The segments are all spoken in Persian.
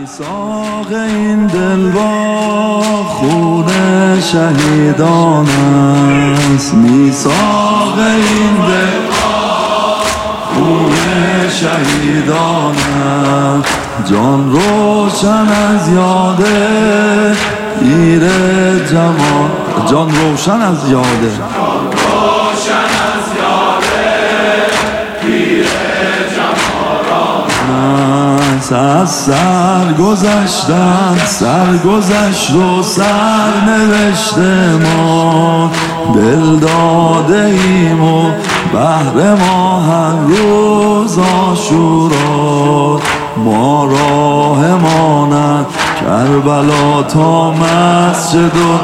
میثاق این دل با خون شهیدان است، میثاق این دل با خون شهیدان است. جان روشن از یاد پیر جمال، جان روشن از یاد از سر گذشتن، سر گذشت و سر نوشته ما دل داده ایم و بهر ما هر روز عاشورا. ما راه ماند کربلا تا مسجد و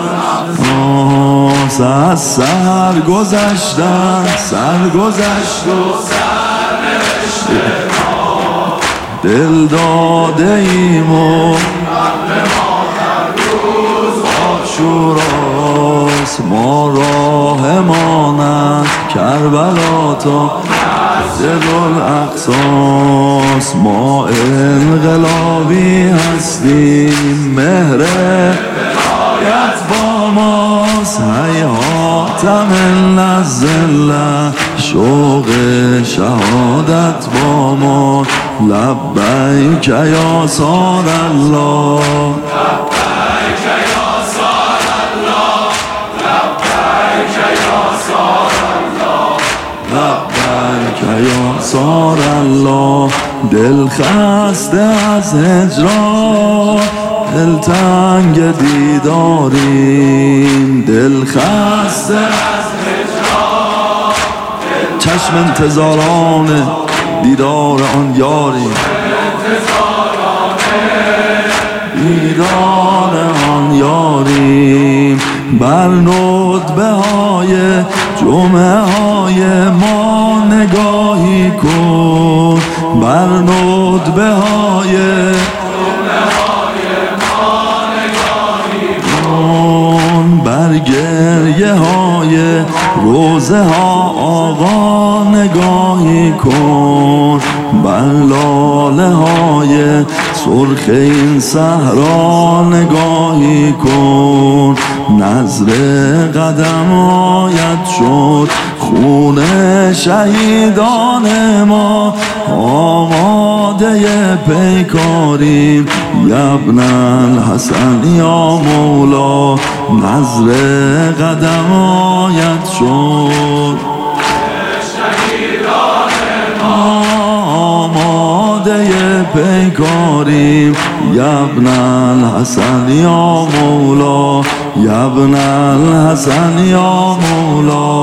از سر گذشتن، سر گذشت و سر نوشته دل داده ایم و ما هر روز عاشوراست. ما راه ماند کربلا تا مسجد الاقصاست. ما انقلابی هستیم، مهر ولایت با ماست. هیهات من الذله، شوق شهادت با ما. لبیک یا سار الله، لبیک یا سار الله، لبیک یا سار الله، لبیک یا سار الله. دل خسته از هجران، دل تنگ دیداریم، دل خسته از هجران، چشم انتظاران دیدار آن یاری، دیدار آن یاریم. بر ندبه های جمعه های ما نگاهی کن، بر ندبه های جمعه های ما نگاهی کن. بر گریه های روزه ها آقا نگاهی کن، بر لاله های سرخ این صحرا نگاهی کن. نظر قدمایت شد خون شهیدان ما، آماده پیکاریم یبن الحسن یا مولا. نظر قدمایت شد پیکاریم یبن الحسن یا مولا، یبن الحسن یا مولا.